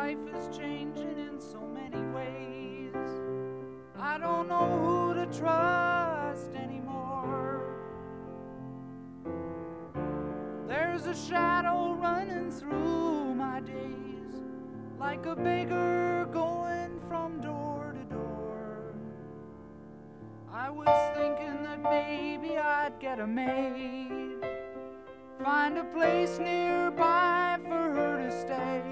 life is changing in so many ways. I don't know who to trust anymore. There's a shadow running through my days, like a beggar going from door to door. I was thinking that maybe I'd get a maid, find a place nearby for her to stay,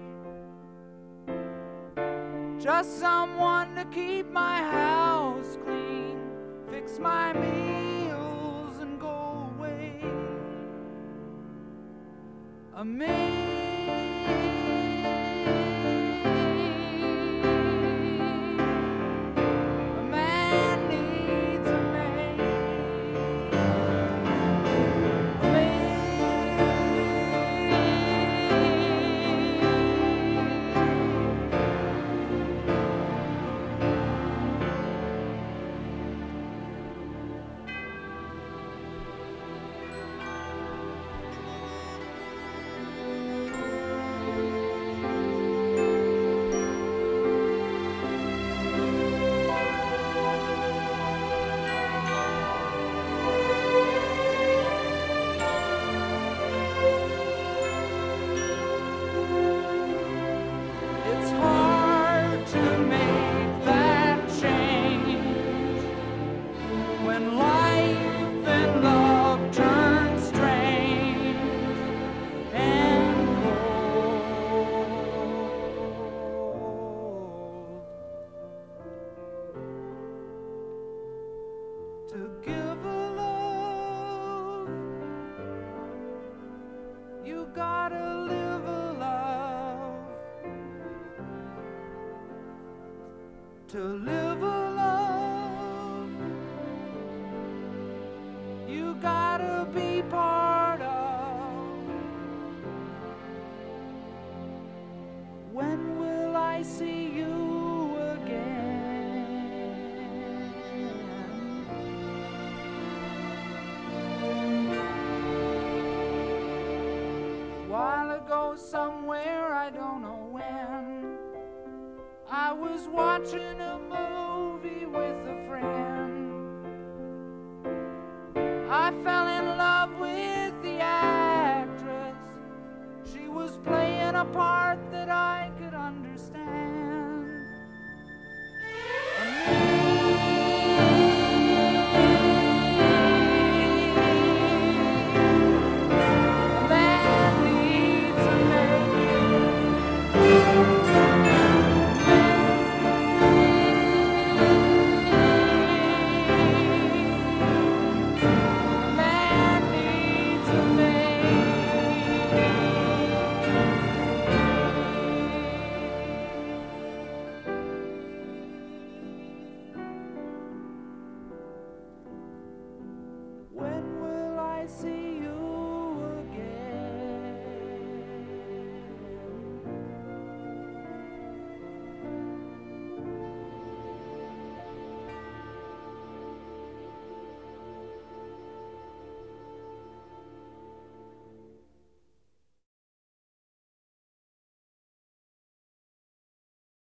just someone to keep my house clean, fix my meals and go away. A maid. To give a love, you gotta live a love. To live a love, you gotta be part of. When will I see you again? While ago, somewhere, I don't know when, I was watching a movie with a friend. I fell in love